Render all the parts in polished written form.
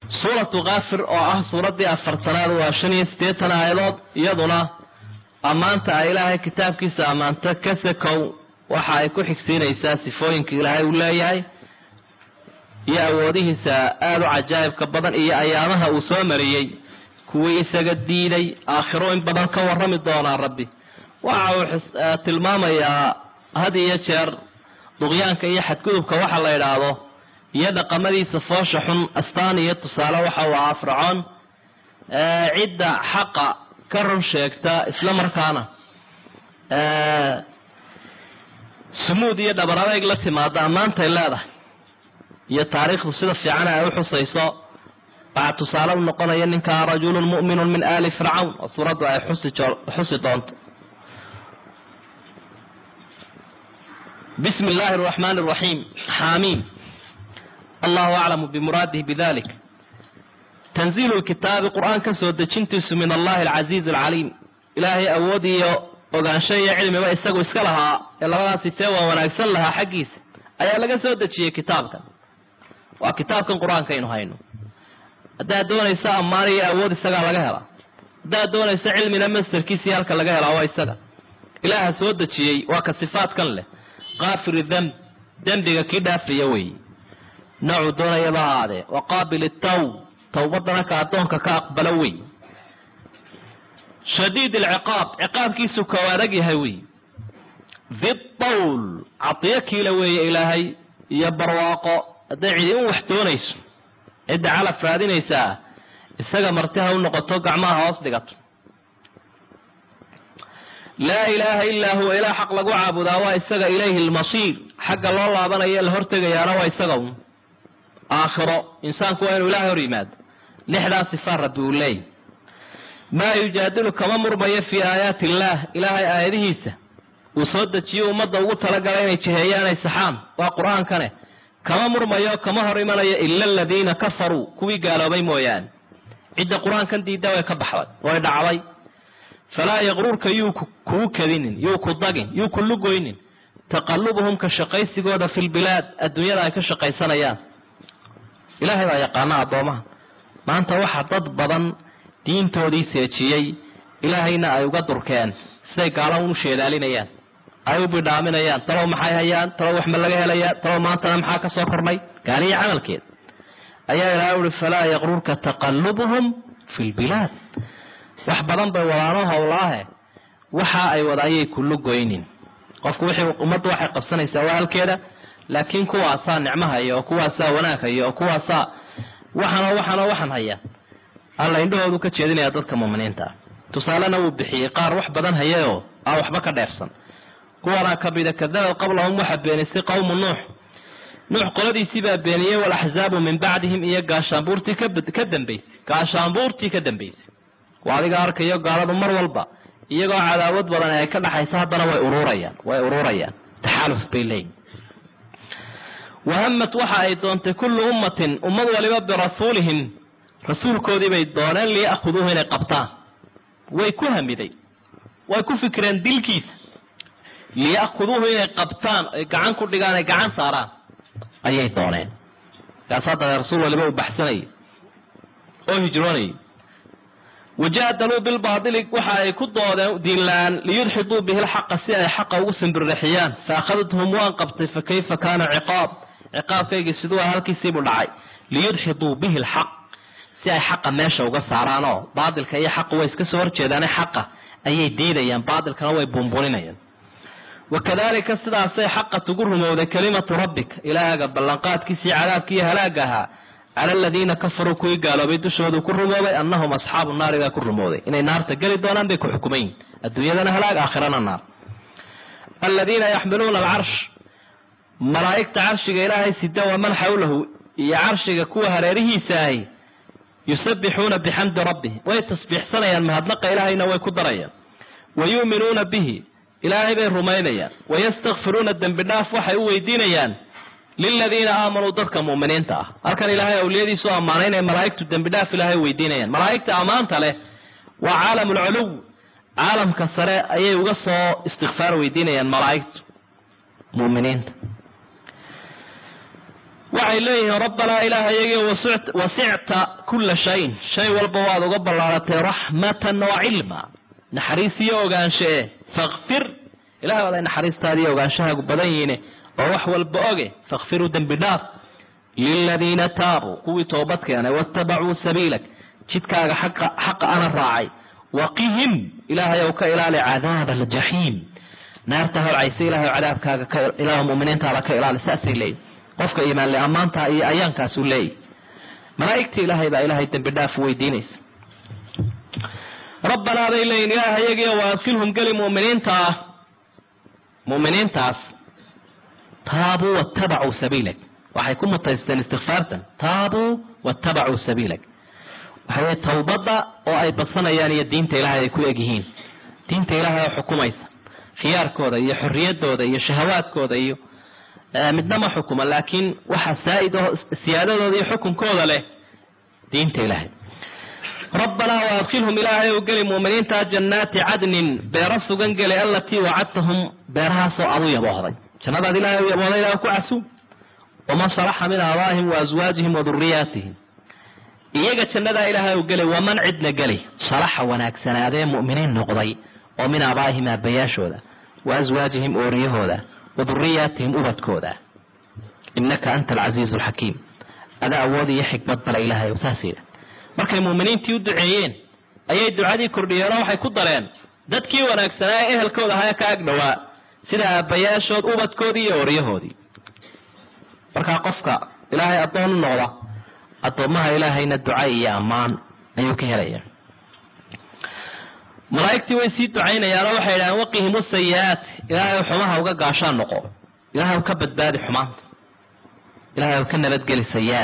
سورة غافر أو سورة دي أفرتناد وشنية ستيتنا أيضا يدنا أمانت إلهي كتاب كيسا أمانت كسكو وحايكو حكسين إساسي فوينك إلهي ولايهي يا أوديه سآل عجائب كبضان إيا أيامها أسوامريي كوي إساق الديني آخرون بدان كورم الدونا ربي وعاو تلماما يا هذه يشير ضغيانك إيا حدكذبك وحا الله يرادو يدا قمدي سفوشحن أستاني يتصالى وحا وعافرعون عدة حق كرم شيكتا إسلام ركانا سمود يدا برامج التي ماذا أمانت إلا يا تاريخ الصدى في عنا أو حصيصة بعد تصالى النقطة ينك رجل مؤمن من آل فرعون وصورة حصي طانت بسم الله الرحمن الرحيم حامين الله أعلم بمراده بذلك تنزيل الكتاب قرآن كسود جنتس من الله العزيز العليم إلهي أودي وقان شيء علم ما يستقو اسكالها إلا ما تتوى ونأكسل لها حقيس أي لغا سود شيء كتابك وكتابك القرآن كينو هينو هذا دون يسا أماني أود استقال لغا هذا دون يسا علم نمستر كيسيالك لغا هلا ويستقال إله سود شيء وكصفات كان له غافر الذنب ذنبك كده في يوي نوع دون يضع هذا وقابل التوب توبتنا كأدونك كأقبلوي شديد العقاب عقاب كيسو كوارقي هوي ذي الطول عطيك لوي إلهي يبرواقو دعي وحتونيس إدى على فرادين إساء إساء مرتها ونقطوك عماها أصدقات لا إله إلا هو إله حق لقو عابدا وإساء إليه المصير حق الله بنا يالهرتق يا روا إساء آخر إنسان كوين إله ريماد لحدا صفار ربي الله ما يجادل كما مرمي في آيات الله إلهي آياته وصدت شيء ومضى وطلقين شهيان سحام وقرآن كان كما مرمي كما هرمان إلا الذين كفروا كوي قالوا بي مويان عند قرآن كان دي دواء كبحوات ويدعوي فلا يغرورك يوكو كذين يوكو ضاقين يوكو لقوين تقلبهم كشقيس قودة في البلاد الدنيا لا كشقيسان ايام إلهي baa yaqaana adoomaha maanta waxa dad badan diintoodii seejiyay ilaahayna ay uga durkeen siday gaalo u sheedaalinayaan ay u bidhaaminayaan talo maxay hayaan talo wax ma laga helayaa talo maanta maxaa ka soo kornay gaariye camalkeed ayaa ilaahay uu falaa yaqrurka taqallubuhum fil bilad wax badan bay walaano hawlaahe waxa ay wadaayay kullu goynin qofku wixii ummaddu waxay qabsanaysaa walkeeda laakiin kuwaasa nicmaha iyo kuwaasa wanaagga iyo kuwaasa waxan haya alla indhoodu ka jeedinaya dadka muuminiinta tusaalana uu bixiyay qaar wax badan hayayo aan waxba ka dheefsan kuwana kabida kadaba qablahum waxa beenisay qowm nuux qoladiisii baa beeniyay wal ahzaab min ba'dihim iyo gaashaanbuurtii ka dambeysay waadiga arkayo gaaladu mar walba iyagoo cadaawad badan ay ka dhaxaysa hadana way ururayaan taxaluf billahi وهمت وحا اي دونت كل امه ولبا برسولهم رسول كودي بي دونان لي اخذوه الى قبطان way ku hamiday way ku fikreen dilkiis li akhduhu ila qabtaan ay gacan ku dhigaan ay gacan saaraan ayay dooneen kaasada rasuul waliba u baxsanay oo hijroonay wajadalu bil baadil waxa ay ku doodeen diilaan li yudhidu bihi al haqq si ay haqa ugu sanbirixiyaan fa akhadhum waan qabtay fa kayfa kana iqaab ciqaabkayga sidoo halkiisii buu dhacay liyudhidu bihi alhaq si ay xaqa meesha uga saaraano baadilka iyo xaq way iska soo horjeedaan xaqa ayay diidayaan baadilkana way bumbulinayaan wakadalika sidaasay xaqa ugu rumowday kalimatu rabbik ilaaha ballanqaadkiisii cadaabkii halaagaha ala alladina kafaru kuwi gaaloobay dushoodu ku rumoobay annahum asxaabu naariga ku rumowday inay naarta gali doonaan bay ku xukumayn adduunyadana halaag aakhirana naar alladina yahmiluna al'arsh ملائكة عرشك إلهي سيدا ومن حوله يا عرشك كوه هريرهيساهي يسبحون بحمد ربه ويتصبح سنيا مهدلق إلهينا ويكدريا ويؤمنون به إلهي بين رمينيا ويستغفرون الدنب الناف وحي ويدينيا للذين آمنوا ضدك مؤمنين تا أركان إلهي أوليدي سوى أمانين ملائكة الدنب الناف إلهي ويدينيا ملائكة أمانت له وعالم العلو عالم كسراء أي يقصوا استغفار ويدينيا ملائكة مؤمنين waxay leeyihiin rabbanaa ilaahayagii wasicta kulla shayin shay walba waad uga ballaaratay raxmatan wa cilma naxariis iyo ogaansho fakfir ilahay waad naxariistaadiiyo ogaanshahaagu badan yihiine oo wax walba oge fakfiruu dembi dhaaf liladiina taabuu kuwii toobad keenay waattabacuu sabiilak jidkaaga xaqa ana raacay waqihim ilaahay ou ka ilaali cadaaba aljaxiim naarta holcaysa ilahay cadaabkaaga ilaah mu'miniintaada ka ilaali saasay leeyihin qofka iimaan le ammaantaa iyo ayaankaasuu leeyahy malaa'igta ilaahay baa ilaahay dembi dhaaf weydiinaysa rabbanaa bay leeyihin ilaahayagii waadkilhum geli mu'miniintaas taabuu waattabacuu sabiilak waxay ku mutaysteen istikfaartan taabuu waattabacuu sabiilak waxay tawbadda oo ay badsanayaan iyo diinta ilaahay ay ku egyihiin diinta ilaahay oo xukumaysa khiyaarkooda iyo xorriyadooda iyo shahawaadkooda iyo midna ma xukuma laakiin waxa siyaadadooda iyo xukunkooda leh diinta ilaahay rabbanaa waadkilhum ilaahay u geli mu'miniinta jannaati cadnin beero sugan geli allatii wacadtahum beerahaasoo adu yaboohday jannadaad ilaahay u yaboohday ilaah ku casuum waman salaxa min aabaa'ihim wa aswaajihim wa durriyaatihim iyaga jannadaa ilaahay u geli waman cidna geli salaxa wanaagsanaadee mu'miniin noqday oo min aabaa'ihim aabbayaashooda wa aswaajihim ooriyahooda wa durriyaatihim ubadkooda innaka anta alcasiizu alxakiim ada awood iyo xikmad bale ilaahay oo saasiida markay mu'miniintii u duceeyeen ayay ducadii kordhiyeenoo waxay ku dareen dadkii wanaagsanaa ee ehelkooda ahaa ka ag dhowaa sida aabbayaashood ubadkoodii iyo ooryahoodii markaa qofka ilaahay addoon u noqda addoommaha ilaahayna duca iyo ammaan ayuu ka helaya malaa'igtii way sii ducaynayaanoo waxay idhahaan waqihimu sayi'aat ilaahay xumaha uga gaashaan noqo ilaahay ka badbaadi xumaanta ilaahay ka nabadgeli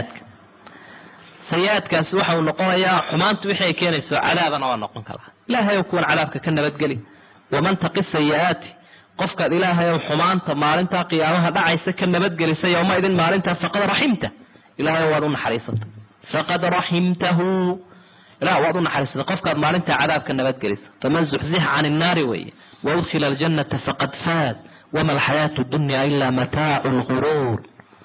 sayi'aadkaasi waxa uu noqonayaa xumaantu wixii ay keenayso cadaabana waa noqon karaa ilaahay kuwan cadaabka ka nabadgeli waman taqi sayi'aati qofkaad ilaahay xumaanta maalintaa qiyaamaha dhacaysa ka nabadgelisa yowma idin maalintaa faqad raximta ilaahay waad u naxariisatay faqad raximtahu ilaah waad u naxariisatay qofkaad maalintaa cadaabka nabadgelisa faman zuxzixa can innaari weye waudkhila aljannata faqad faaz wama alxayaatu dunya ila mataacu lguruur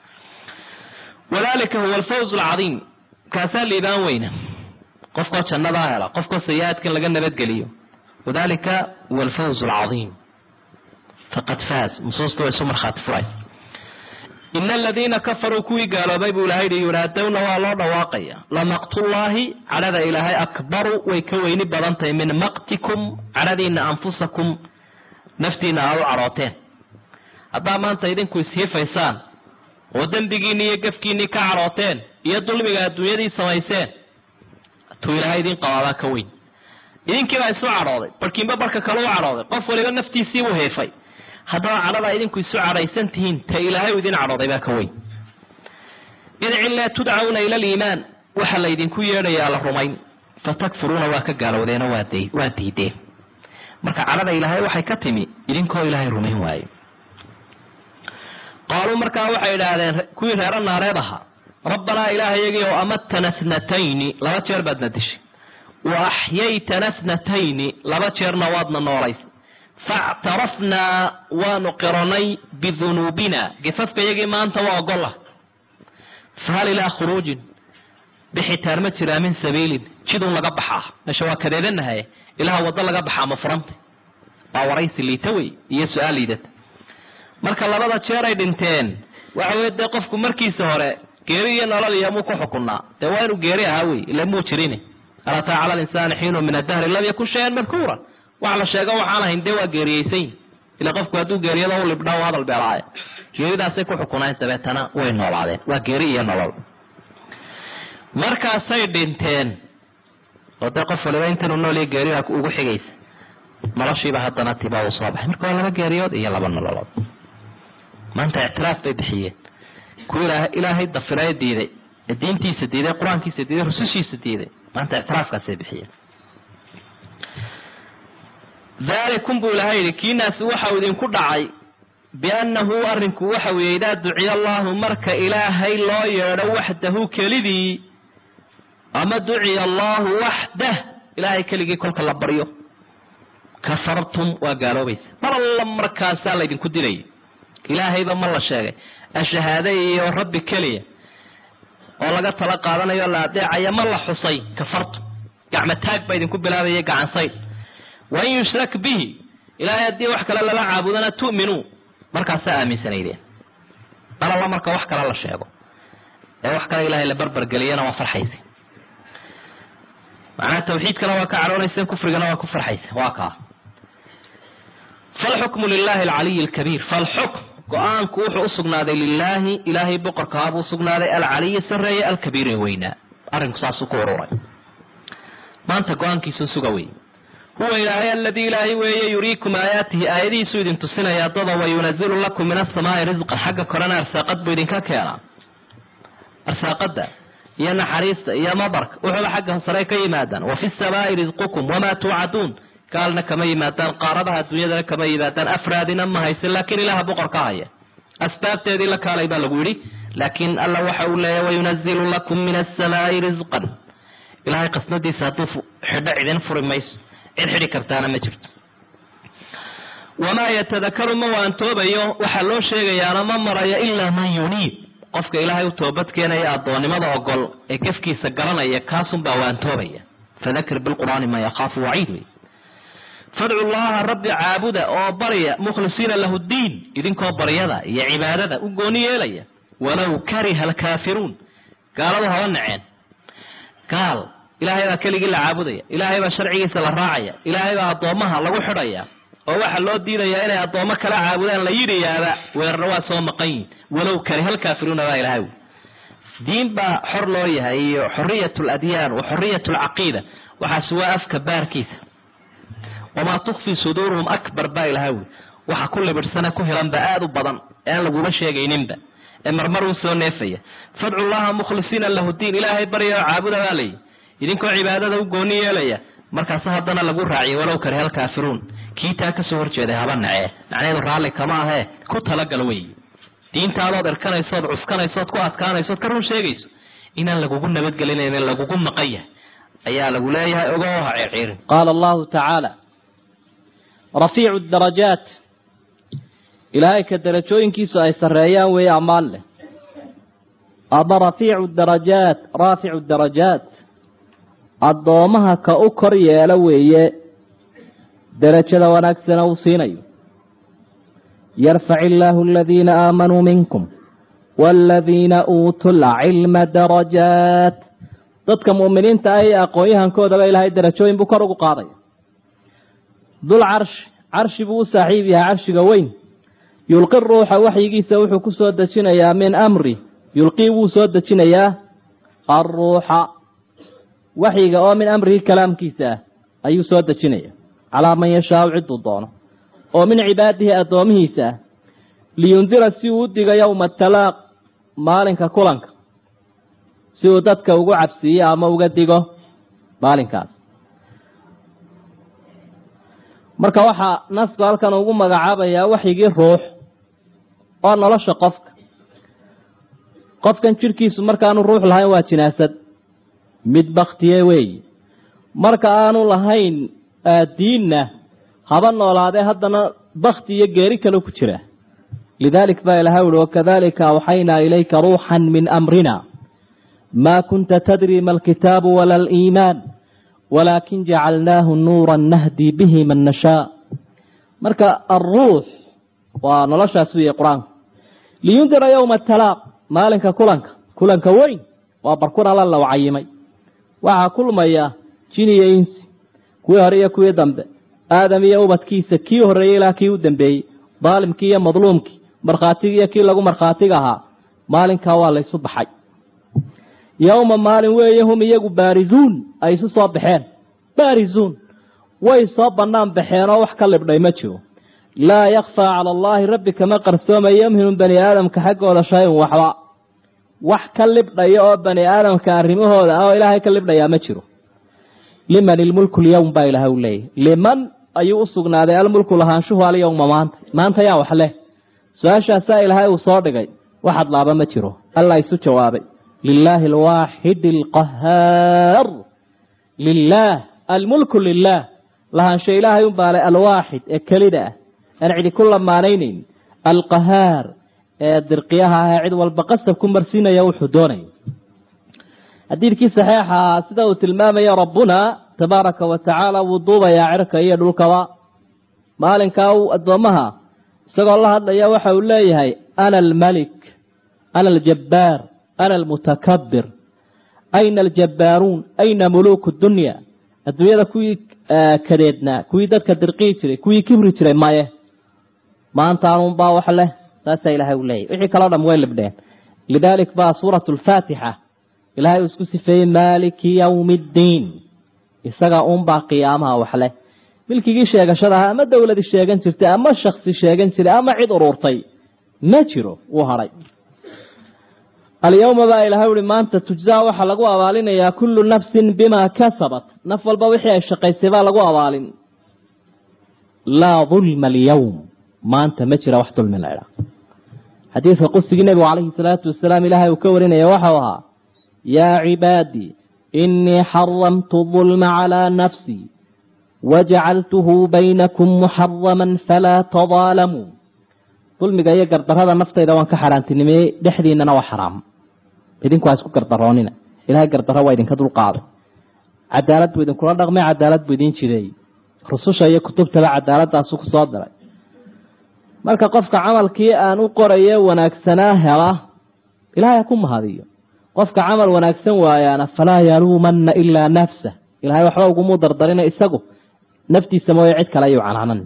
wadalika huwa alfawz alcadiim kaasaa liibaan weyna qofkoo jannadaa hela qofkoo sayi'aadkan laga nabadgeliyo wadalika huwa alfawz alcadiim faqad faaz nusuusta way isu markhaati furaysa ina aladiina kafaruu kuwii gaaloobay buu ilahay yidhi yunaadowna waa loo dhawaaqaya lamaqtullaahi cadhada ilaahay akbaru way ka weyni badan tahay min maqtikum cadhadiina anfusakum naftiina aad u cadhooteen haddaa maanta idinku ishiifaysaan oo dembigiinni iyo gafkiinnii ka cadhooteen iyo dulmiga adduunyadii samayseen tuu ilaahay idin qabaabaa ka weyn idinkiibaa isu cadhooday barkiinba barka kale u cadhooday qof waliba naftiisii buu heefay haddaba cadhada idinku isu cadhaysan tihiin ta ilaahay u idin cadhooday baa ka weyn idcin laa tudcawna ila aliimaan waxa laydinku yeedhayaa la rumayn fatakfuruuna waa ka gaalowdeenoo waa diideen marka cadhada ilaahay waxay ka timi idinkoo ilaahay rumayn waaye qaaluu markaa waxay idhaahdeen kuwii reero naareed ahaa rabbanaa ilaahayagii oo amatana snatayni 2 jeer baadna dishay wa axyaytana snatayni 2 jeerna waadna noolaysay factarafnaa waanu qiranay bidunuubina gafafkayagii maanta waa ogolah fahal ilaa khuruujin bixitaan ma jiraa min sabiilin jidun laga baxaa meesha waa kadeedanahay ilaha waddo laga baxaa ma furanta waa waraysi liita wey iyo su-aal liidata marka 2 jeer ay dhinteen waxa weye dee qofku markiisa hore geeri iyo nolol iyo muu ku xukunaa dee waa inuu geeri ahaa wey ila muu jirine alataa cala linsaani xiinu min adahri lam yakun shayan madkuura waxa la sheego waxaan ahayn dee waa geeriyeysayn ila qofku hadduu geeriyada u libdhaa hadal beelaaye geeridaasay ku xukunaan dabeetana way noolaadeen waa geeri iyo nolol markaasay dhinteen oo dee qof waliba intanuu nool iyo geerida ugu xigaysa noloshiiba haddana tiba uu soo baxay marka waa 2 geeriyood iyo 2 nololood maanta ictiraaf bay bixiyeen kuwii ilaahay dafiraya diiday diintiisa diiday qur-aankiisa diiday rusushiisa diiday maanta ictiraafkaasay bixiyeen dalikum buu ilahay yidhi kiinaasi waxa uu idinku dhacay biannahu arrinku waxa weeye idaa duciya allaahu marka ilaahay loo yeedho waxdahu kelidii ama duciya allaahu waxdah ilaahay keligii kolka la baryo kafartum waa gaaloobaysa mar alla markaasaa laydinku dilaya ilaahayba ma la sheegay ashahaade iyo rabbi keliya oo laga tala qaadanayo la adeecaya ma la xusay kafartu gacma taag bay idinku bilaabaya gacan sayd wa in yushrak bihi ilaahay haddii wax kale lala caabudana tu'minuu markaasaa aaminsanaydeen bal alla marka wax kale la sheego ee wax kale ilaahay la barbargeliyana waa farxaysa macnaha tawxiidkana waa ka caroonaysa kufrigana waa ku farxaysa waa kaa falxukmu lilahi alcaliy alkabiir falxukm go-aanku wuxuu u sugnaaday lilaahi ilaahay boqorkaabuu sugnaaday alcaliyi sarreeye alkabiir ee weynaa arrinku saasuu ku ururay maanta go-aankiisu suga wey huwa ilaahay aladii ilaahay weeye yuriikum aayaatihi aayadihiisuu idin tusinaya dada wayunazilu lakum min asamaai risqan xagga korena arsaaqad buu idinka keenaa arsaaqada iyo naxariista iyo madarka wuxuuba xagga sare ka yimaadaan wafi samaa'i risqukum wamaa tuucaduun gaalna kama yimaadaan qaaradaha adduunyadana kama yimaadaan afraadina ma haysan laakiin ilaaha boqor ka haya asbaabteedii la kaalay baa lagu yidhi laakiin alla waxa uu leeyahy wayunazilu lakum min asamaa'i risqan ilaahay qasnadiisa hadduu xidho cidin furi mayso cid xidhi kartaana ma jirto wamaa yatadakaru ma waantoobayo waxaa loo sheegayaana ma marayo ilaa man yuniib qofka ilaahay u toobad keenaya addoonnimada ogol ee gefkiisa garanaya kaasunbaa waantoobaya fadakir bilqur'aani man yakhaafu waciid wey fadcu llaha rabbi caabuda oo barya mukhlisiina lahu ddiin idinkoo baryada iyo cibaadada u gooni yeelaya walow kariha alkaafiruun gaaladu haba naceen gaal ilaahay baa keligii la caabudaya ilaahay baa sharcigiisa la raacaya ilaahay baa addoommaha lagu xidhaya oo waxaa loo diidayaa inay addoommo kala caabudaan la yidhiyaaba weerarna waa soo maqan yihin walow kariha alkaafiruuna baa ilahay diin baa xor loo yahay iyo xoriyat aladyaan wa xoriyat alcaqiida waxaas waa afka baarkiisa wamaa tukfi suduuruhum akbar baa ilahay waxa ku libidhsana ku helanba aada u badan ee aan laguma sheegayninba ee marmar uu soo neefaya fadcu llaha mukhlisiina lahu diin ilaahay barya oo caabuda baa layihi idinkoo cibaadada u gooni yeelaya markaase haddana lagu raaciyay walow kariha alkaafiruun kii taa ka soo horjeeday haba nacee macnaheedu raalli kama ahee ku talagal wey diintaadood erkanaysood cuskanaysood ku adkaanaysood ka run sheegayso inaan lagugu nabadgelinaynin lagugu maqan yahay ayaa lagu leeyahay ogow ha circiirin qaala allahu tacaala rafiicu darajaat ilaahay ka darajooyinkiisu ay sarreeyaan weeye ammaan leh ama rafiicu darajaat raaficu darajaat addoomaha ka u kor yeelo weeye derajada wanaagsana uu siinayo yarfac illaahu aladiina aamanuu minkum waaladiina uutuu lcilma darajaat dadka mu'miniinta ah iyo aqoon-yahankoodaba ilaahay derajooyin buu kor ugu qaadaya dul carshi buu u saaxiib yahay carshiga weyn yulqi ruuxa waxyigiisa wuxuu ku soo dejinayaa min amri yulqii wuu soo dejinayaa alruuxa waxyiga oo min amrihi kalaamkiisa ah ayuu soo dejinaya calaa man yashaau ciduu doono oo min cibaadihi addoomihiisa ah liyundira si uu u diga yowma talaaq maalinka kulanka si uu dadka ugu cabsiiyo ama uga digo maalinkaas marka waxaa nasku halkan ugu magacaabayaa waxyigii ruux oo nolosha qofkan jidhkiisu markaanu ruux lahayn waa jinaasad mid baktiye weeyi marka aanu lahayn diinna haba noolaadee haddana bakti iyo geeri kale ku jira lidaalik baa ilahay uhi wakadalika awxaynaa ilayka ruuxan min amrina maa kunta tadri ma alkitaabu wala aliimaan walaakin jacalnaahu nuuran nahdii bihi man nashaa marka alruux waa noloshaas weeye qur-aanku liyundira yowma talaaq maalinka kulanka weyn waa barkun alla la cayimay waxaa kulmaya jin iyo insi kuwii hore iyo kuwii dambe aadam iyo ubadkiisa kii horreeyey ilaa kii u dambeeyey daalimkii iyo madluumkii markhaatigii iyo kii lagu markhaatiga ahaa maalinkaa waa laysu baxay yowma maalin weeye hum iyagu baarizuun ay isu soo baxeen baarizuun way soo bannaan baxeen oo wax ka libdhay ma jiro laa yakfaa cala allaahi rabbi kama qarsoomayo yamhinu bani aadamka xaggooda shay-un waxba wax ka libdhaya oo bani aadamka arrimahooda ah oo ilaahay ka libdhayaa ma jiro liman ilmulku lyowm baa ilahay u leeyahy liman ayuu u sugnaaday almulku lahaanshuhu alyowma maanta yaa wax leh su-aashaasaa ilaahay uu soo dhigay waxaad laaba ma jiro allah isu jawaabay lilaahi alwaaxidi alqahaar lilaah almulku lilaah lahaansho ilaahay unbaalay alwaaxid ee kelida ah aan cidi ku lamaanaynayn alqahaar ee dirqiyaha ah ee cid walba qasab ku marsiinaya wuxuu doonayo xadiidkii saxiixa sida uu tilmaamaya rabbuna tabaaraka wa tacaala wuu duubayaa cirka iyo dhulkaba maalinkaa uu addoomaha isagoo la hadlaya waxa uu leeyahay ana almalik ana aljabbaar ana almutakabbir ayna aljabbaaruun ayna muluuku dunya adduunyada kuwii kadeednaa kuwii dadka dirqii jiray kuwii kibri jiray maye maanta aanunbaa wax leh saasaa ilaahay u leeyahy wixii kaloo dham way libdheen lidaalik baa suuratu alfaatixa ilaahay uu isku sifeeyey maaliki yawmi ddiin isaga unbaa qiyaamaha wax leh milkigii sheegashada ahaa ama dowladi sheegan jirtay ama shaksi sheegan jiray ama cid ururtay ma jiro wuu hadhay alyawma baa ilaahay uhi maanta tujzaa waxaa lagu abaalinayaa kullu nafsin bimaa kasabat naf walba wixii ay shaqaysay baa lagu abaalin laa dulma alyawm maanta ma jira wax dulmi la idhaa xadiidka qusigii nebigu calayhi salaatu wasalaam ilaahay uu ka warinaya waxau ahaa yaa cibaadii inii xaramtu dulma calaa nafsii wajacaltuhu baynakum muxaraman falaa tadaalamuu dulmiga iyo gardarrada naftayda waan ka xaaraantinimeeyey dhexdiinana waa xaraam idinku ha isku gardaroonina ilahay gardarro waa idinka dulqaaday cadaalad buu idinkula dhaqmay cadaalad buu idin jideeyey rususha iyo kutubtaba cadaaladdaasuu ku soo diray marka qofka camalkii aan u qoraye wanaagsanaa hela ilahay ha ku mahadiyo qofka camal wanaagsan waayaana falaa yaluumanna ilaa nafsah ilahay waxba ugumuu dardarina isagu naftiisa mooye cid kale ayuu canaanan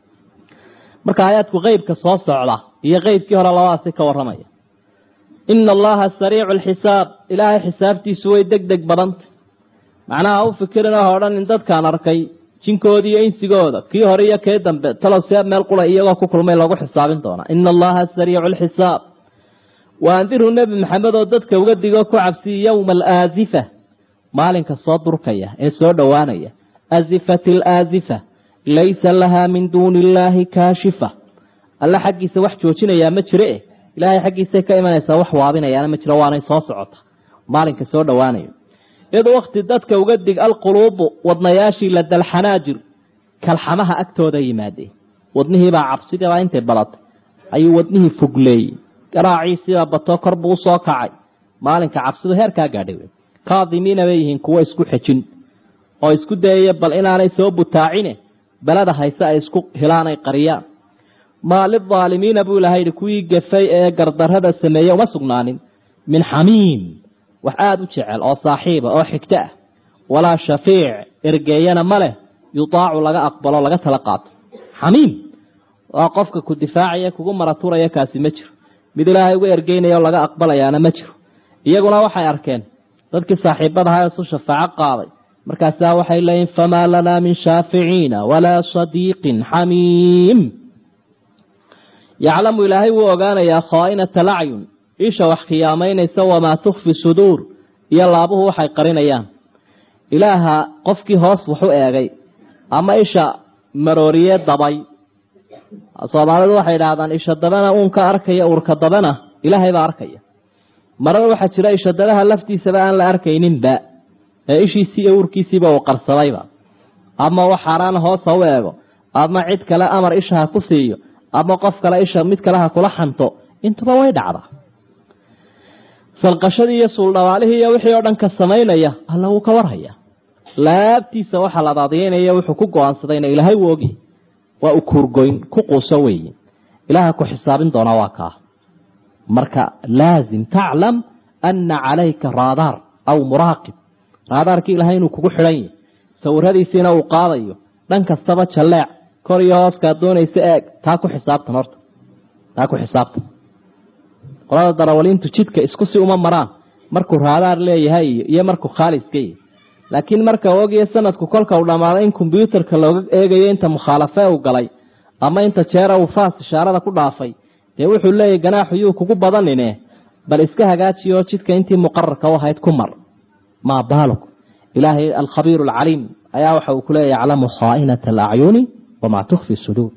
marka aayaadku qeybka soo socda iyo qeybkii hore labadaasi ka warramaya ina allaha sariicu alxisaab ilaahay xisaabtiisu way deg deg badantay macnaha u fikirin oo odhan in dadkaan arkay jinkooda iyo insigooda kii hore iyo kee dambe talow see meel qula iyagoo ku kulmay loogu xisaabin doonaa ina allaha sariicu alxisaab waandirhu nebi maxamed oo dadka uga digo ku cabsiyi yowma alaazifa maalinka soo durkaya ee soo dhowaanaya azifati alaazifa laysa lahaa min duuni illaahi kaashifa alla xaggiisa wax joojinayaa ma jire ilaahay xaggiisay ka imanaysaa wax waabinayaana ma jiro waanay soo socota maalinka soo dhowaanayo iyadoo wakti dadka uga dig alquluubu wadnayaashii la dalxanaajir kalxamaha agtooda yimaadeen wadnihiibaa cabsidiibaa intay badatay ayuu wadnihii fogleeyey garaacii sidaa bato kor buu usoo kacay maalinka cabsidu heerkaa gaadhay wey kaadimiina bay yihiin kuwo isku xejin oo isku dayaya bal inaanay soo butaacine belada hayse ay isku hilaanay qariyaan maa lidaalimiina buu ilahay yidhi kuwii gafay ee gardarrada sameeyey uma sugnaanin min xamiim wax aada u jecel oo saaxiiba oo xigto ah walaa shafiic ergeeyana ma leh yutaacu laga aqbalo laga tala qaato xamiim waa qofka ku difaacaya kugu maraturaya kaasi ma jiro mid ilaahay uga ergeynaya oo laga aqbalayaana ma jiro iyaguna waxay arkeen dadkii saaxiibadaha isu shafaaco qaaday markaasaa waxay leeyihin famaa lanaa min shaaficiina walaa sadiiqin xamiim yaclamu ilaahay wuu ogaanayaa khaa'inata lacyun isha wax khiyaamaynaysa wamaa tukfi suduur iyo laabuhu waxay qarinayaan ilaaha qofkii hoos waxu eegay ama isha marooriye dabay soomaalidu waxay idhaahdaan isha dabana uunka arkaya uurka dabana ilaahay baa arkaya marana waxaa jira isha dabaha laftiisaba aan la arkayninba ee ishiisii iyo uurkiisiiba uu qarsadayba ama wax xaaraan hoos ha u eego ama cid kale amar isha ha ku siiyo ama qof kale isha mid kale ha kula xanto intuba way dhacdaa salqashadii iyo suuldhabaalihii iyo wixii oo dhan ka samaynaya alla wuu ka warhaya laabtiisa waxa la daadiyeynaya wuxuu ku go-aansadayna ilaahay wuu ogi waa u kuurgoyn ku quuso weeye ilaaha ku xisaabin doona waa kaa marka laazim taclam ana calayka raadaar aw muraaqib raadaarkii ilahay inuu kugu xidhan yahay sawiradiisiina uu qaadayo dhan kastaba jalleec kor iyo hooskaa doonaysa eeg taa ku xisaabtan horta taa ku xisaabtan qolada darawaliintu jidka isku si uma maraan markuu raadaar leeyahay iyo markuu khaaliska yahay laakiin marka ogiyo sanadku kolka uu dhamaaday in combyuutarka looga eegayo inta mukhaalafe uu galay ama inta jeera uu faas ishaarada ku dhaafay dee wuxuu leeyahay ganaaxu yuu kugu badanine bal iska hagaajiyo jidka intii muqararka u ahayd ku mar maa baaluk ilaahay alkhabiiru alcaliim ayaa waxa uu ku leeyahay yaclamu khaa'inata alacyuni wamaa tukfi suduur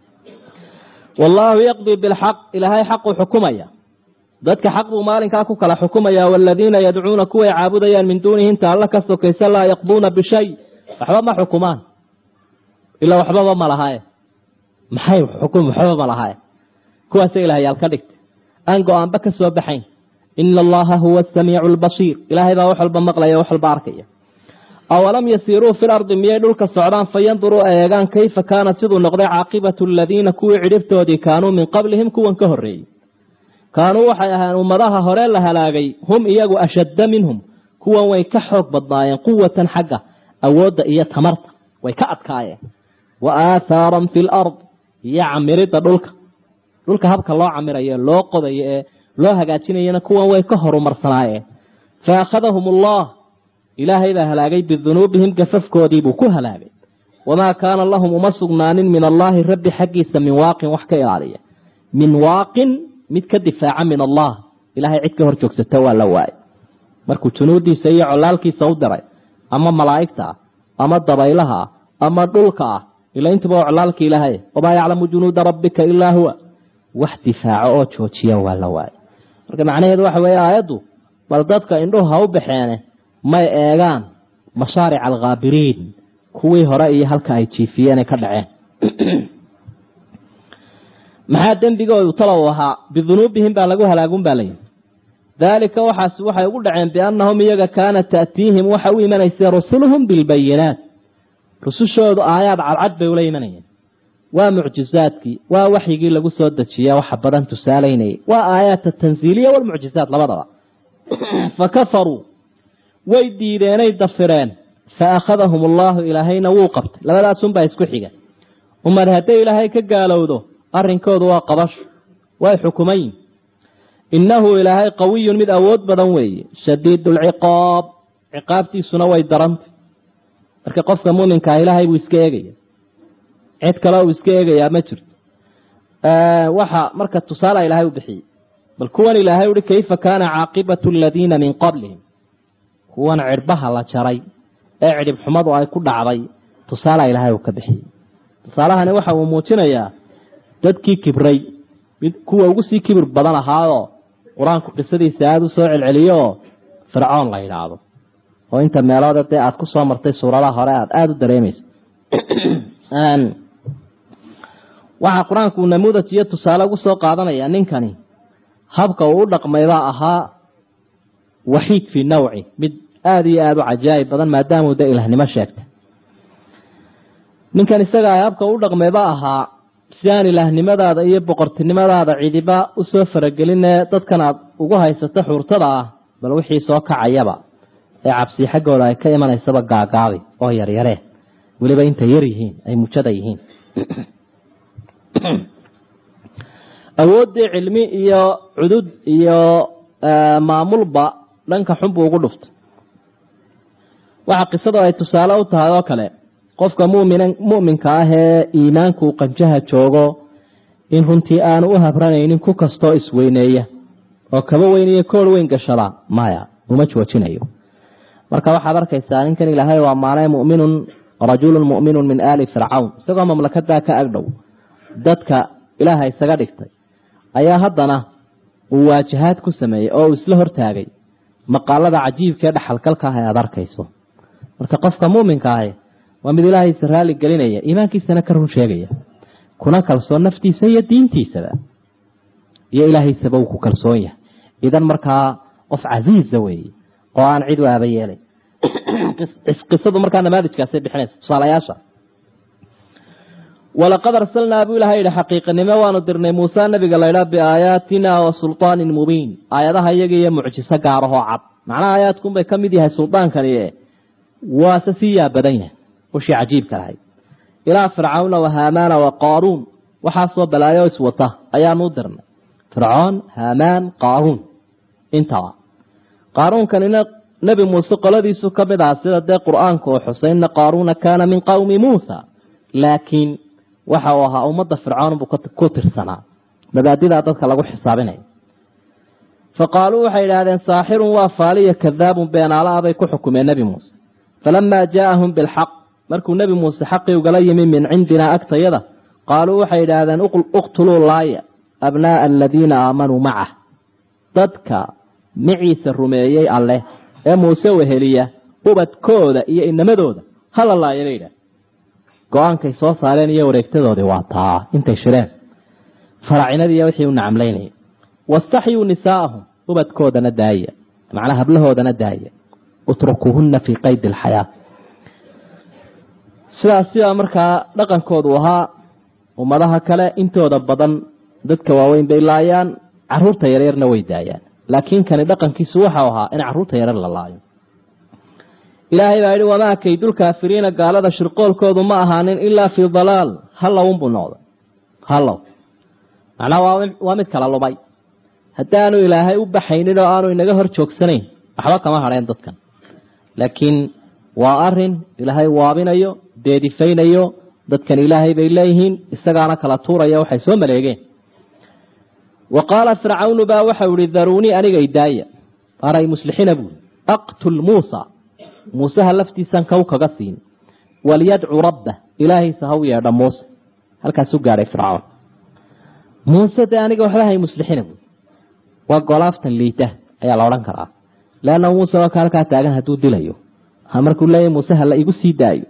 wallaahu yaqdii bilxaq ilaahay xaquu xukumaya dadka xaq buu maalinkaa ku kala xukumaya waladiina yadcuuna kuway caabudayaan min duunihi inta alla ka sokaysa laa yaqduuna bishay waxba ma xukumaan ilaa waxbaba ma lahaye maxay xukum waxba ma lahaye kuwaasa ilaahayaal ka dhigtay aan go-aanba ka soo baxayn ina allaha huwa asamiicu albasiir ilaahay baa wax walba maqlaya wax walba arkaya awalam yasiiruu fi lardi miyay dhulka socdaan fayanduruu eegaan kayfa kaanat siduu noqday caaqibatu aladiina kuwii cidhibtoodii kaanuu min qablihim kuwan ka horreeyey kaanuu waxay ahaan ummadaha hore la halaagay hum iyagu ashadda minhum kuwan way ka xoog badnaayeen quwatan xagga awoodda iyo tamarta way ka adkaayeen wa aathaaran fi lard iyo camiridda dhulka habka loo camirayo loo qodayo ee loo hagaajinayana kuwan way ka horumarsanaayeen fa akhadahum allah ilaahay baa halaagay bidunuubihim gafafkoodiibuu ku halaagay wamaa kaana lahum uma sugnaanin min allaahi rabbi xaggiisa min waaqin wax ka ilaaliya min waaqin mid ka difaaca min allah ilaahay cid ka hor joogsata waa la waayay markuu junuudiisa iyo colaalkiisa u diray ama malaa'igta ah ama dabaylaha ah ama dhulka ah ila intaba waa colaalka ilaahay wamaa yaclamu junuuda rabbika ilaa huwa wax difaaco oo joojiya waa la waayay marka macnaheedu waxa weeye aayaddu bal dadka indhuhu ha u baxeene may eegaan mashaaric alkhaabiriin kuwii hore iyo halka ay jiifiyeenay ka dhaceen maxaa dembigoodu talow ahaa bidunuubihim baa lagu halaagun baa layidhi daalika waxaas waxay ugu dhaceen biannahum iyaga kaanat ta'tiihim waxa u imanaysay rusuluhum bilbayinaat rusushoodu aayaad cadcad bay ula imanayeen waa mucjizaadkii waa waxyigii lagu soo dejiya waxa badan tusaalaynayay waa aayaat atanziiliya walmucjizaat labadaba fakafaruu way diideenay dafireen fa akhadahum allaahu ilaahayna wuu qabtay labadaasunbaa isku xiga umar hadday ilaahay ka gaalowdo arrinkoodu waa qabasho way xukumayin innahu ilaahay qawiyun mid awood badan weeye shadiidulciqaab ciqaabtiisuna way darantay marka qofka muuminkaa ilaahay buu iska eegaya cid kale uu iska eegayaa ma jirto waxa marka tusaala ilaahay u bixiyey bal kuwan ilaahay uhi kayfa kaana caaqibatu aladiina min qablihim kuwan cirbaha la jaray ee cidhib xumadu ay ku dhacday tusaala ilaahay uu ka bixiyey tusaalahani waxa uu muujinayaa dadkii kibray mid kuwa ugu sii kibir badan ahaayoo qur-aanku qisadiisa aada u soo celceliyo oo fircoon la yidhaahdo oo inta meelooda dee aada ku soo martay suuradaha hore aada u dareemaysa waxaa qur-aanku namuudaj iyo tusaale ugu soo qaadanaya ninkani habka uu u dhaqmaybaa ahaa waxiid fii nawci mid aada iyo aada u cajaa'ib badan maadaamuu dee ilahnimo sheegtay ninkan isaga ay habka u dhaqmayba ahaa si aan ilaahnimadaada iyo boqortinimadaada cidiba u soo faragelinee dadkan aad ugu haysato xuurtada ah bal wixii soo kacayaba ee cabsi xaggooda ay ka imanaysaba gaagaabi oo yaryareen weliba intay yar yihiin ay mujada yihiin awooddii cilmi iyo cudud iyo maamulba dhanka xun buu ugu dhuftay waxa qisadu ay tusaale u tahay oo kale qofka mu'minka ah ee iimaanku qanjaha joogo in runtii aanu u habranaynin ku kastoo isweyneeya oo kaba weyniyo kool weyn gashada maya uma joojinayo marka waxaad arkaysaa ninkan ilaahay waa maalay mu'minun rajulun mu'minun min aali fircawn isagoo mamlakadaa ka agdhow dadka ilaahay isaga dhigtay ayaa haddana uu waajahaad ku sameeyey oo uu isla hortaagay maqaalada cajiibka ee dhaxalgalka ah ee aad arkayso marka qofka mu'minka ahi waa mid ilaahaysa raali gelinaya iimaankiisana ka run sheegaya kuna kalsoon naftiisa iyo diintiisaba iyo ilaahaysaba uu ku kalsoon yahay idan markaa qof casiiza weeye oo aan cid waaba yeelay qisadu markaa namaadijkaasay bixinaysa tusaalayaasha walaqad arsalnaa buu ilahay yidhi xaqiiqanimo waanu dirnay muuse nabiga laydhaa biaayaatina wa sulطaanin mubiin aayadaha iyaga iyo mucjiso gaarahoo cad macnaha aayaadkunbay ka mid yahay suldaankani waase sii yaa badan yahay ushii cajiibka lahayd ilaa fircawna wa haamaana wa qaaruun waxaasoo balaayo iswata ayaanu u dirnay fircoon haamaan qaaruun intaba qaaruunkanina nebi muuse qoladiisu ka mid aha sida dee qur-aanka oo xusay ina qaaruuna kaana min qowmi muusa laakiin waxa uu ahaa ummadda fircoon buu ku tirsanaa mabaadidaa dadka lagu xisaabinayo fa qaaluu waxay idhaahdeen saaxirun waa faaliya kadaabun beenaala ah bay ku xukumeen nebi muuse falamaa jaaahum bilxaq markuu nebi muuse xaqii ugala yimi min cindinaa agtayada qaaluu waxay idhaahdeen uqtuluu laaya abnaa'a aladiina aamanuu macah dadka miciisa rumeeyey alleh ee muuse weheliya ubadkooda iyo inamadooda hala laaya bay idhaah go-aankay soo saareen iyo wareegtadoodii waa taa intay shireen faracinadii iyo wixii u nacamlaynayay wastaxyuu nisaa'ahum ubadkoodana daaya macnaha hablahoodana daaya utrukuhunna fii qaydi alxayaa sidaa markaa dhaqankoodu ahaa ummadaha kale intooda badan dadka waaweyn bay laayaan caruurta yaryarna way daayaan laakiin kani dhaqankiisu waxau ahaa in caruurta yaryar la laayo ilaahay baa yidhi wamaa kaydulkaafiriina gaalada shirqoolkoodu ma ahaanin ilaa fii dalaal hallow unbuu noqday hallow macnaha waa mid kala lumay haddaanu ilaahay u baxaynin oo aanu inaga hor joogsanayn waxba kama hadheen dadkan laakiin waa arin ilaahay waabinayo deedifaynayo dadkan ilaahay bay leeyihiin isagaana kala tuuraya waxay soo maleegeen wa qaala fircawnu baa waxau ihi daruunii aniga idaaya aray muslixiina buuri aqtul muusa muuseha laftiisan kow kaga siin waliyadcu rabbah ilaahaysa haw yeedha muuse halkaasuu gaadhay fircawn muuse dee aniga waxba hay muslixiina buuri waa golaaftan liita ayaa la odhan karaa leanna muuse waa ka halkaa taagan hadduu dilayo markuu leeyahy muuse hala igu sii daayo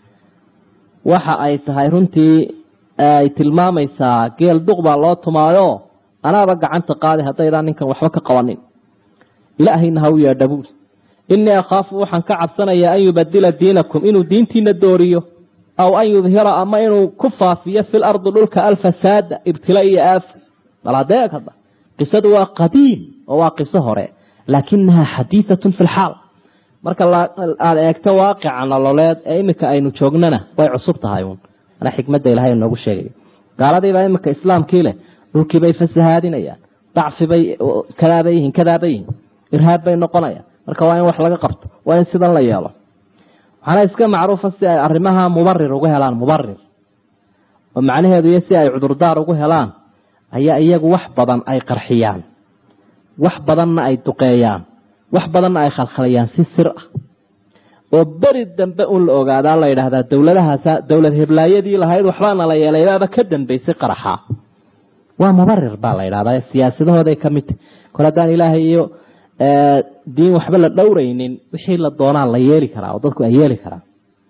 waxa ay tahay runtii ay tilmaamaysaa geel duq baa loo tumaayo anaaba gacanta qaadi haddaydaan ninkan waxba ka qabanin ilaahayna ha u yeedha buuri innii akhaafu waxaan ka cabsanayaa an yubadila diinakum inuu diintiina dooriyo aw an yudhira ama inuu ku faafiyo fil ardi dhulka alfasaada ibtila iyo aafa baladeeg hadda qisadu waa qadiim oo waa qiso hore laakinahaa xadiidatun fi lxaal marka aad eegto waaqica nololeed ee iminka aynu joognana way cusub tahay uun ana xikmadda ilahay noogu sheegayo gaaladiibaa iminka islaamkii leh dhulkii bay fasahaadinayaan dacfi bay kadaabay yihiin irhaab bay noqonayaan marka waa in wax laga qabto waa in sidan la yeelo waxaana iska macruufa si ay arrimaha mubarir ugu helaan mubarir oo macnaheedu iyo si ay cudurdaar ugu helaan ayaa iyagu wax badan ay qarxiyaan wax badanna ay duqeeyaan wax badanna ay khalkhalayaan si sir ah oo beri dambe un la ogaadaa la yidhaahdaa dowlad heblaayadii lahayd waxbaana la yeelaybaaba ka dambaysay qaraxa waa mubarir baa la yidhahdaa siyaasadahooday ka mid tahay kol haddaan ilaahay iyo diin waxba la dhowraynin wixii la doonaa la yeeli karaa oo dadku ay yeeli karaan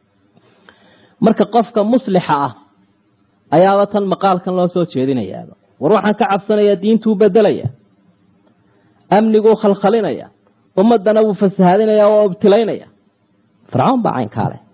marka qofka muslixa ah ayaaba tan maqaalkan loo soo jeedinayaaba war waxaan ka cabsanayaa diintuu bedelaya amniguu khalkhalinaya ummadana wuu fasahaadinaya oo ibtilaynaya fircawn baa caynkaa leh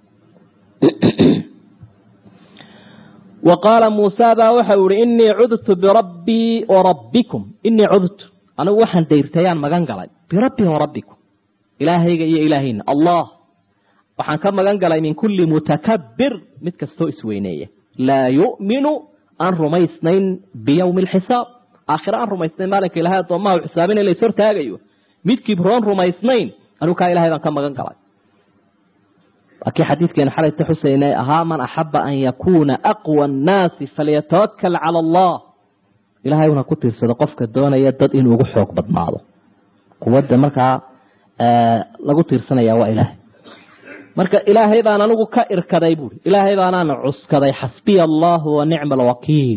wa qaala muusa baa waxa uu ihi innii cudtu birabbii wa rabbikum innii cudtu anigu waxaan dayrtayaan magan galay birabbii wa rabbikum ilaahayga iyo ilaahayna allah waxaan ka magan galay min kulli mutakabbir mid kastoo isweyneeya laa yu'minu aan rumaysnayn biyowmi alxisaab aakhira aan rumaysnayn maalinka ilahay addoomaha u xisaabinay la is hortaagayo mid kibroon rumaysnayn anigu kaa ilahay baan ka magan galay laakiin xadiidkeenu xalayta xuseyne ahaa man axaba an yakuuna aqwa annaasi falyatawakkal cala allah ilahay una ku tiirsado qofka doonaya dad inuu ugu xoog badnaado quwadda markaa lagu tiirsanaya waa ilaahay marka ilaahay baan anigu ka irkaday buuri ilaahay baanaan cuskaday xasbiya allahu wa nicma alwakiil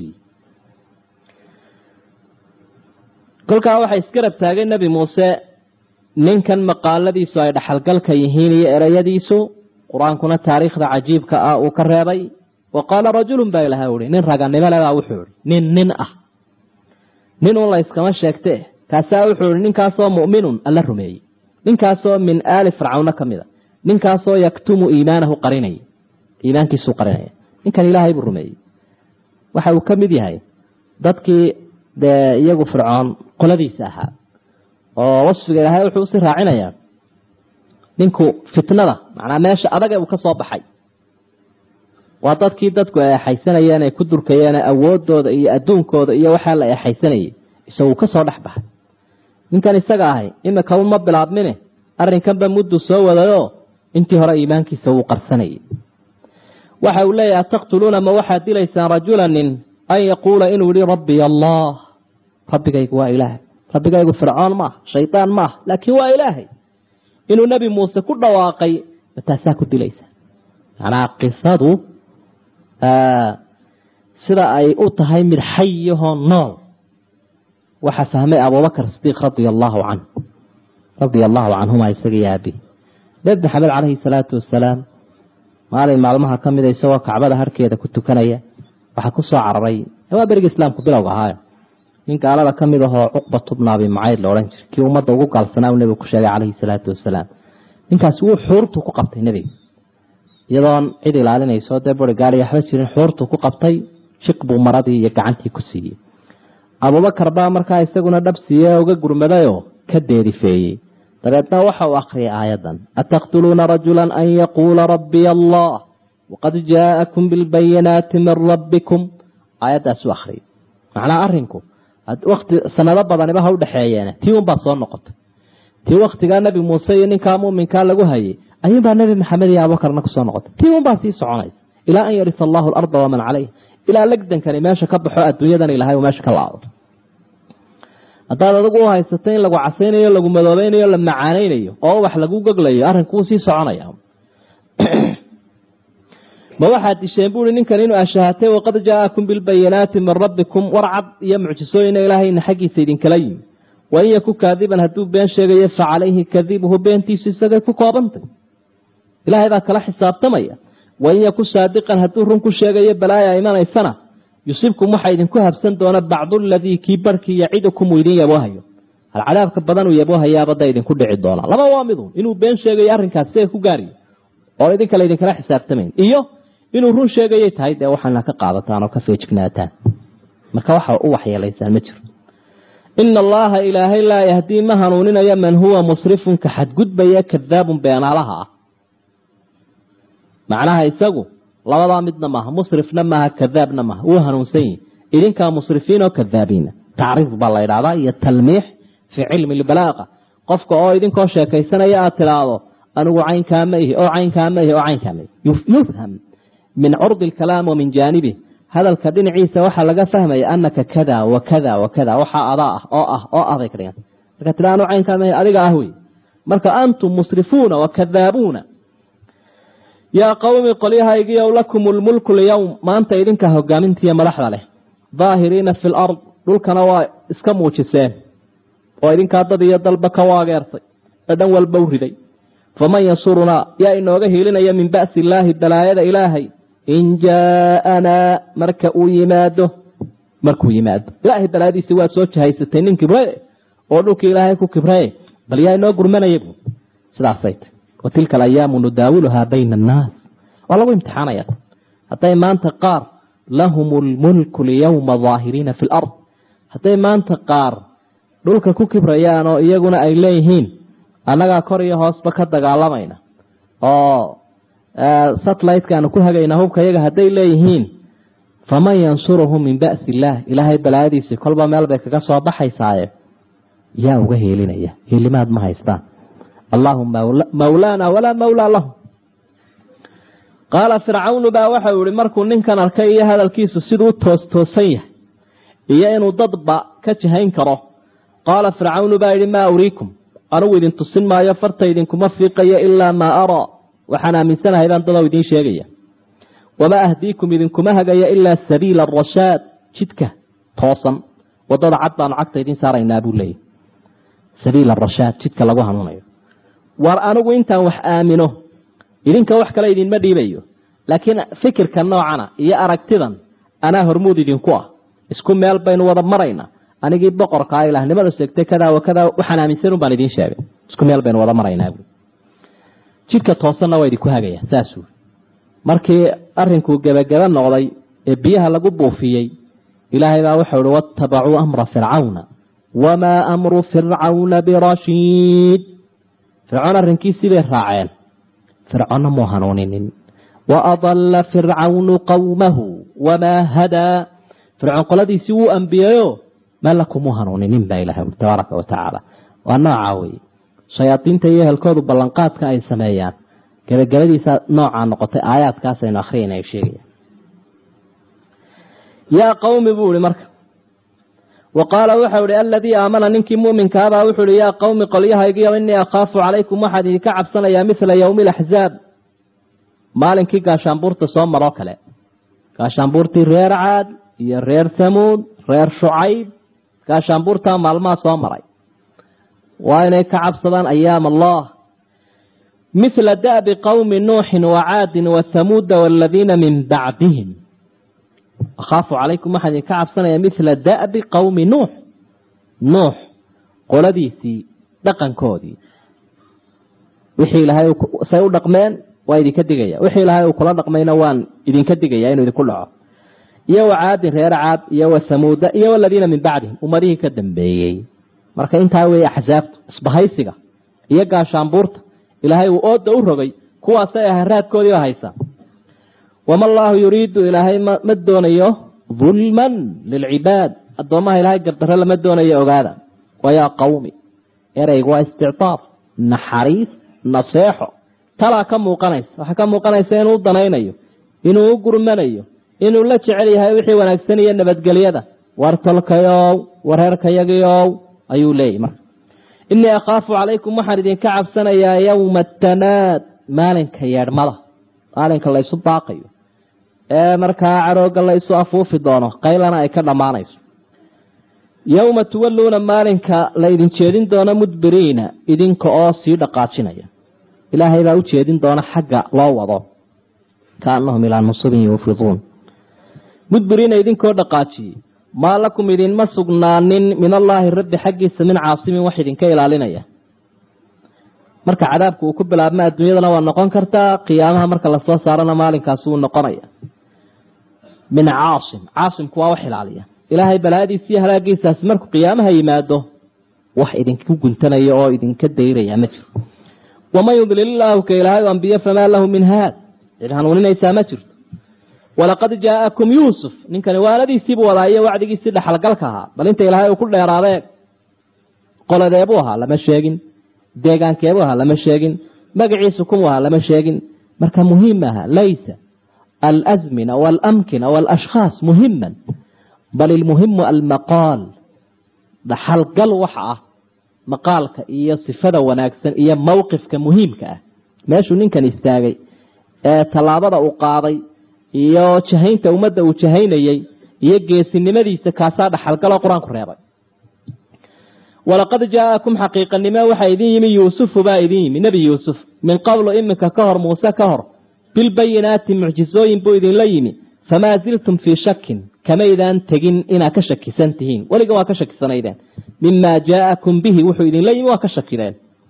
kolkaa waxay isgarab taagay nebi muuse ninkan maqaaladiisu ay dhaxalgalka yihiin iyo erayadiisu qur-aankuna taariikhda cajiibka ah uu ka reebay wa qaala rajulun baa ilahay uhi nin raganimo le baa wuxuu ihi nin ah nin un la yskama sheegte kaasaa wuxuu ihi ninkaasoo mu'minun alla rumeeyey ninkaasoo min aali fircawna ka mid a ninkaasoo yaktumu iimaanahu qarinaya iimaankiisuu qarinaya ninkan ilaahay buu rumeeyey waxa uu ka mid yahay dadkii dee iyagu fircoon qoladiisa ahaa oo wasfiga ilaahay wuxuu usii raacinayaa ninku fitnada macnaa meesha adaga uu ka soo baxay waa dadkii dadku ay exaysanayeen ay ku durkayeen awoodooda iyo adduunkooda iyo waxaa la exaysanayay isaguu ka soo dhex baxay ninkan isaga ahay imika uma bilaabmine arrinkanba muddu soo wadayo intii hore iimaankiisa wuu qarsanayay waxa uu leeyahay ataqtuluuna ma waxaad dilaysaan rajulanin an yaquula inuu yihi rabbiy allah rabbigaygu waa ilaahay rabbigaygu fircoon maaha shaydaan maaha laakiin waa ilaahay inuu nebi muuse ku dhawaaqay mataasaa ku dilaysa macnaa qisadu sida ay u tahay mid xayahoo nool waxaa fahmay abubakar sidiiq radia allahu canhuma isaga iyo aabihi nebi maxamed calayhi salaatu wasalaam maalin maalmaha ka mida isagoo kacbada harkeeda ku tukanaya waxaa ku soo cararay waa beriga islaamku bilowga ahaayo nin gaalada ka mid ahoo Cuqbatu ibn Abi Mucayd la oran jiray kii ummadda ugu gaalsanaa uu nabigu ku sheegay calayhi salaatu wasalaam ninkaas uu xuurtu ku qabtay nabiga iyadoon cid ilaalinayso debor gaari waxba jirin xuurtu ku qabtay shik buu maradii iyo gacantii ku siiyay Abubakar baa markaa isaguna dhabsiye uga gurmadayo ka deerifeeyay dabeedna waxa uu akhriyay aayadan ataqtuluna rajulan an yaqula rabbi Allah waqad jaaءakum bil bayinati min rabbikum aayadaas u akhriyay macna arinku waqti sanado badan ba u dhaxeeyeen tii un baa soo noqotay tii waqtiga nabi Muuse iyo ninka muuminka lagu hayay ayuu baa nabi Maxamed iyo Abubakarna ku soo noqotay tii un baa sii soconay ila an yarisa Allahu al-ardha wa man alayha ila lagdan kan meesha ka baxo adduunyadan Ilaahay meesha ka laado hadaad adigu haysatay in lagu caseynayo lagu madoobaynayo la macaaneynayo oo wax lagu goglayo arinku sii soconaya ma waxaad disheen buu ninkan inuu ashahatay waqad jaakum bil bayinati min rabbikum war'ad ya mu'jisooyina ilaahayna xaqiisa idin kala yimi wa in yaku kaadiban haduu been sheegayo fa alayhi kadhibuhu beentiisa isaga ku koobantay ilaahay baa kala xisaabtamaya wa in yaku saadiqan haduu run ku sheegayo balaaya imaanaysana yusibkum waxa idin ku habsan doona bacdu alladhi kibarki ya'idukum idin yabahayo hal cadaabka badan uu yabahayaa bada idin ku dhici doona laba waa midun inuu been sheegayo arrinkaas ay ku gaari oo idin kala xisaabtamayn iyo inuu run sheegayay tahay de waxaana ka qaadataan oo ka feejignaatan marka waxa uu waxyeelaysan ma jiro inna allaha ilaahay la yahdi ma hanuunina man huwa musrifun ka xadgudbaya kadabun beenalaha macnaha isagu labada midna ma musrifna ma kadabna ma uu hanuunsan idinka musrifiin oo kadabiina taariif baa la yiraahdaa iyo talmiix fi ilmi al-balagha qofka oo idinkoo sheekaysanaya aad tiraado anigu cayn kaamay oo cayn kaamay oo cayn kaamay yufham من عرض الكلام ومن جانبه هذا الكدين عيسى وحا لغا فهمي أنك كذا وكذا وكذا وحا أضاء أو أذكرين لكن لا نوعين كما أذيك أهوي مركا أنتم مسرفون وكذابون يا قوم قليها يجيو لكم الملك اليوم ما أنت إذنك هقامنت يا ملح له ظاهرين في الأرض دولك نوا اسكمو جسام وإذنك أضضي يضلبك واغيرتي أدن والبوردي فمن ينصرنا يا إنه غهيلنا يا من بأس الله الدلايا إلهي إن جاءنا مركو يماده إلهي الدلايا سوى سوچ هايستين كبراء أولوك إلهي كبراء بل يا إنه قرمنا يبو سلاح سيت وتلك الأيام نداولها بين الناس والله امتحانا يا حتى ما أنت قار لهم الملك اليوم ظاهرين في الأرض حتى ما أنت قار دولك كبراء يقولون إليهين anaga kor iyo hoos ba ka dagaalamayna oo satellite kan ku hagayna hubka iyaga haday leeyihiin faman yansuruhum min ba'si illah ilaahay balaadiisa kolba meel bay kaga soo baxaysaaye yaa uga heelinaya helimaad ma haystaan allahumma maulana wala maula lahu qala fir'aun ba waxa uu markuu ninkan arkay iyo hadalkiisu sidoo toosan yahay iyo inuu dadba ka jahayn karo qala fir'aun ba ma uriikum أنا وإذن تصن ما يفرت إذن كما فيقيا إلا ما أرى وحنا من سنة إذن تضعوا إذن شيئا وما أهديكم إذن كما هجيا إلا سبيل الرشاد شدك توصا وضع عطا عقد إذن سارين أبو لي سبيل الرشاد شدك لغوها نونيو وأنا وإنت وح آمنه إذن كوحك لا إذن مدي بيو لكن فكر كالنوعنا إيا أركتذا أنا هرمود إذن كوا اسكم ميال بين وضب مرينا أنا جيب بقر قائلة نمر سكت كذا وكذا وحنا من سيرهم بالدين شابه اسكم يال بين وضع مرينا جيك توصلنا ويدي كهجية ساسو مركي أرنكو جبا نغضي بيها لجبوا فيي إلهي ذا وحول واتبعوا أمر فرعون وما أمر فرعون برشيد فرعون أرنكي سبه راعين فرعون مهنونين وأضل فرعون قومه وما هدى فرعون قلدي سوء أنبياء ما لكم مهنونين با إله تبارك وتعالى وأنا عاوي شياطين تيه الكود بلنقات كأي سمايان كبجلدي نوعا نقطة آيات كاسين آخرين أي شيء يا قوم بولي مركب وقال وحولي الذي آمن ننك مؤمن كابا وحولي يا قوم قليها يقيا إني أخاف عليكم واحد كعب سنة يا مثل يوم الأحزاب مالنكي كاشامبور تصوم مراكلة كاشامبورتي رير عاد يا رير ثمود رير شعيب كاشامبورتا مالما صومري وإني كعب صدان أيام الله مثل دأب قوم نوح وعاد وثمود والذين من بعدهم akhaafu calaykum waxaan idinka cabsanayaa mithla da'bi qowmi nuux qoladiisii dhaqankoodii wixii ilaahay say u dhaqmeen waa idinka digaya wixii ilaahay uu kula dhaqmayna waan idinka digaya inuu idinku dhaco iyo wacaadin reer caad iyo wasamuuda iyo waladiina min bacdihim ummadihii ka dambeeyey marka intaa weeye axsaabtu isbahaysiga iyo gaashaanbuurta ilaahay uu ooda u rogay kuwaasay aharaadkoodii oo haysa wama allaahu yuriidu ilaahay ma doonayo dulman lilcibaad addoomaha ilaahay gardarre lama doonayo ogaada wayaa qawmi ereygu waa istictaaf naxariis naseexo talaa ka muuqanaysa waxaa ka muuqanaysa inuu danaynayo inuu u gurmanayo inuu la jecel yahay wixii wanaagsan iyo nabadgelyada war tolkayow wareerkayagiyow ayuu leeyahy marka innii akhaafu calaykum waxaan idinka cabsanayaa yowma atanaad maalinka yeedhmada maalinka laysu baaqayo ee markaa carooga laysu afuufi doono qaylana ay ka dhammaanayso yowma tuwalluuna maalinka laydin jeedin doono mudbiriina idinka oo sii dhaqaajinaya ilaahay baa u jeedin doona xagga loo wado kaannahum ilaa nusubin yuufiduun mudbiriina idinkoo dhaqaajiyey maa lakum idinma sugnaanin min allaahi rabbi xaggiisa min caasimin wax idinka ilaalinaya marka cadaabku uu ku bilaabma adduunyadana waa noqon kartaa qiyaamaha marka lasoo saarana maalinkaasi wuu noqonaya min caasimku waa wax ilaaliya ilaahay balaadiisa iyo halaagiisaasi markuu qiyaamaha yimaado wax idinku guntanaya oo idinka dayraya ma jiro waman yudlil illaahu ka ilaahay u ambiye famaa lahu min haad cid hanuuninaysaa ma jirto walaqad jaa'akum yuusuf ninkani waanadiisiibuu wadaa iyo wacdigiisii dhaxalgalka ahaa bal inta ilaahay uu ku dheeraadee qoladeebuu ahaa lama sheegin deegaankeebuu ahaa lama sheegin magaciisu kumuu ahaa lama sheegin marka muhiim aha laysa alazmina waalamkina waalashkhaas muhiman bal ilmuhimu almaqaal dhaxalgal waxa ah maqaalka iyo sifada wanaagsan iyo mowqifka muhiimka ah meeshuu ninkan istaagay ee tallaabada uu qaaday iyo jahaynta ummadda uu jahaynayey iyo geesinimadiisa kaasaa dhaxalgaloo qur-aanku reebay walaqad jaa'akum xaqiiqanimo waxaa idin yimi yuusufu baa idin yimi nebi yuusuf min qablu iminka ka hor muuse ka hor bilbayinaati mucjizooyin buu idinla yimi famaa ziltum fii shakin kamaydaan tegin inaad ka shakisan tihiin weliga waa ka shakisanaydeen mimaa jaa'akum bihi wuxuu idinla yimi waa ka shakideen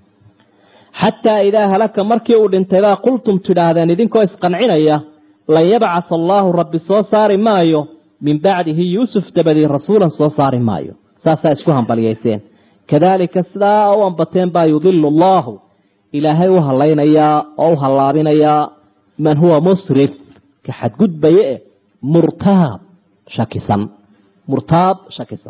xataa idaa halaka markii uu dhintaydaa qultum tidhaahdeen idinkoo isqancinaya lan yabcatha allaahu rabbi soo saari maayo min bacdihi yuusuf dabadii rasuulan soo saari maayo saasaa isku hambaliyayseen kadaalika sidaa u ambateen baa yudilu allaahu ilaahay u hallaynayaa oo u hallaabinayaa man huwa musrif ka xadgudbaya e murtaab shakisan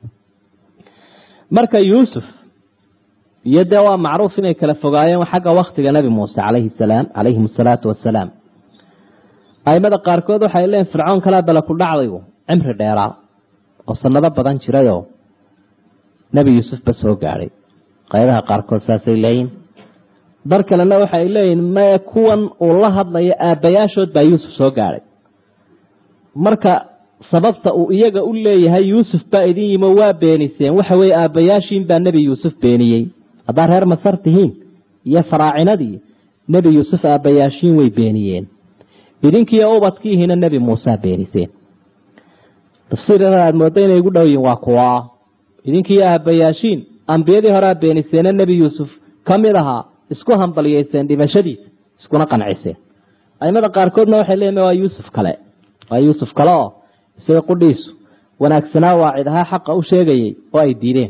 marka yuusuf iyo dee waa macruuf inay kala fogaayeen xagga waktiga nebi muuse calayhim asalaatu wassalaam aimada qaarkood waxay leeyiin fircoon kalaa bala ku dhacdaygu cimri dheeraa oo sanado badan jirayoo nebi yuusuf ba soo gaadhay qaybaha qaarkood saasay leeyiin dar kalena waxay leeyihin mae kuwan uu la hadlayo aabbayaashood baa yuusuf soo gaadhay marka sababta uu iyaga u leeyahay yuusuf baa idin yimo waa beeniseen waxa weeye aabbayaashiin baa nebi yuusuf beeniyey haddaa reer masar tihiin iyo faraacinadii nebi yuusuf aabbayaashiin way beeniyeen idinkiiyo ubadkiihiina nebi muuse beeniseen tafsiirada aad mooda inay ugu dhow yihin waa kuwa idinkiiyo aabbayaashiin ambiyadii horea beeniseena nebi yuusuf ka mid ahaa isku hambaliyayseen dhimashadiisa iskuna qanciseen aimada qaarkoodna waxay leeyihin waa yuusuf kale oo isaga qudhiisu wanaagsanaa waacid ahaa xaqa u sheegayay oo ay diideen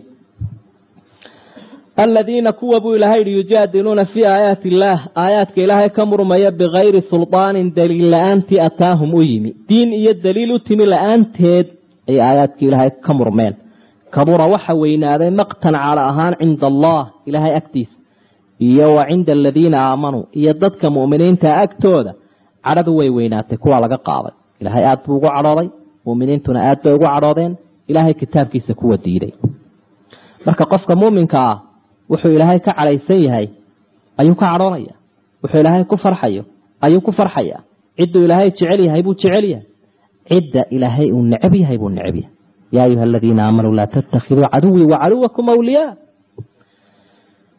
aladiina kuwa buu ilaahay yidhi yujaadiluuna fii aayaati illaah aayaadka ilaahay ka murmaya bikayri sulطaanin daliil la-aantii ataahum u yimi diin iyo daliil u timi la-aanteed ay aayaadka ilaahay ka murmeen kabura waxa weynaaday maqtan cala ahaan cinda allah ilaahay agtiisa iyo wa cinda aladiina aamanuu iyo dadka mu'miniinta agtooda cadhadu way weynaatay kuwa laga qaaday ilaahay aad buu ugu cadhooday mu'miniintuna aad bay ugu cadhoodeen ilaahay kitaabkiisa kuwa diiday marka qofka muuminka ah wuxuu ilaahay ka cadhaysan yahay ayuu ka cadhoonaya wuxuu ilaahay ku farxayo ayuu ku farxaya cidduu ilaahay jecel yahay buu jecel yahay cidda ilaahay uu necab yahay buu necab yahay yaa ayuha aladiina aamanuu laa tattakhiduu caduwii wacaduwakum awliyaa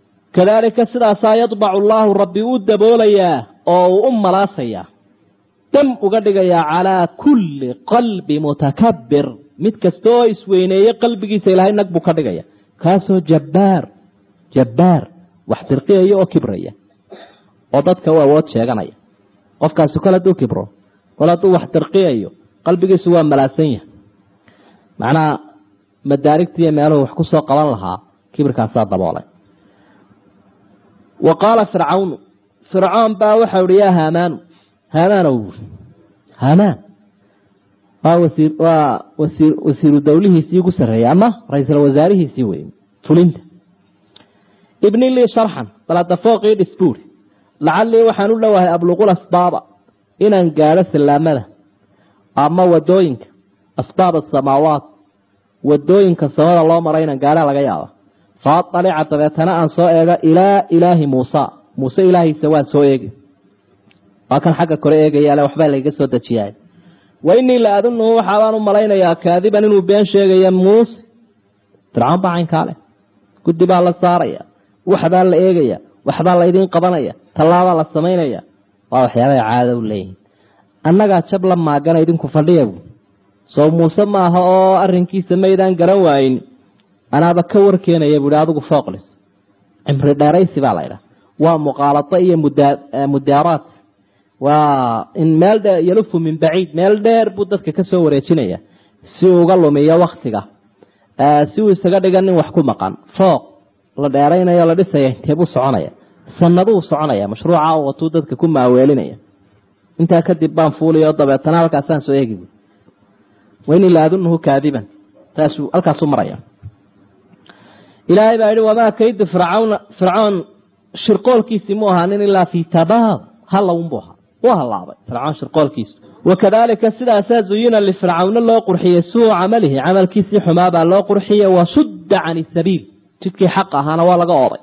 kadaalika sidaasaa yadbacu allaahu rabbi uu daboolayaa oo uu u malaasayaa dam uga dhigaya calaa kulli qalbi mutakabbir mid kastoo isweyneeye qalbigiisa ilaahay nag buu ka dhigaya kaasoo jabbaar wax dirqiyaya oo kibraya oo dadka u awood sheeganaya qofkaasi kol hadduu kibro kol hadduu wax dirqiyayo qalbigiisu waa malaasan yahay macnaha madaarigtiiyo meeluhu wax ku soo qaban lahaa kibirkaasaa daboolay wa qaala fircawn baa waxa uhi yaa haamaanu haamaan waa wasiiru dawlihiisii ugu sarreeyay ama ra-iisul wasaarihiisii wey fulinta ibni lii sharxan balada fooqii dhisbuuri lacallii waxaan u dhowahay abluqul asbaaba inaan gaadho salaamada ama wadooyinka asbaab asamaawaat wadooyinka samada loo maray inaan gaadha laga yaaba faatalica dabeetana aan soo eega ilaa ilaahi muuse ilaahiisa waan soo eegi waa kan xagga kore eegayaale waxbaa layga soo dejiyaay wa innii la adunuhu waxaabaan u malaynayaa kaadiban inuu been sheegaya muuse fircawn baa caynkaa leh guddi baa la saaraya waxbaa la eegaya waxbaa laydiin qabanaya tallaabaa la samaynaya waa waxyaabay caado u leeyihin annagaa jab la maagana idinku fadhiya bu soo muuse maaha oo arrinkiisa maydaan garan waayin anaaba ka warkeenaya buuhi adigu fooqlis cimri dheeraysi baa laydhaha waa muqaalado iyo mudaaraat waa in meel dheer yalufu min baciid meel dheer buu dadka ka soo wareejinaya si uu uga lumiyo waktiga si uu isaga dhiga nin wax ku maqan fooq la dheeraynayo la dhisaya intee buu soconaya sanaduu soconaya mashruuca watuu dadka ku maaweelinaya intaa kadib baan fuuliyo dabeetana halkaasaan soo eegi buui wainii la adunuhu kaadiban taasuu halkaasuu maraya ilaahay baa yidhi wamaa kaydu fircawn shirqoolkiisii mu ahaanin ilaa fii tabaab halawnbuu ahaa waa halaabay fircawn shirqoolkiisu wakadaalika sidaasaa zuyina lifircawna loo qurxiyey suu camalihi camalkiisii xumaabaa loo qurxiyey wasudda cani sabiil jidkii xaq ahaana waa laga ooday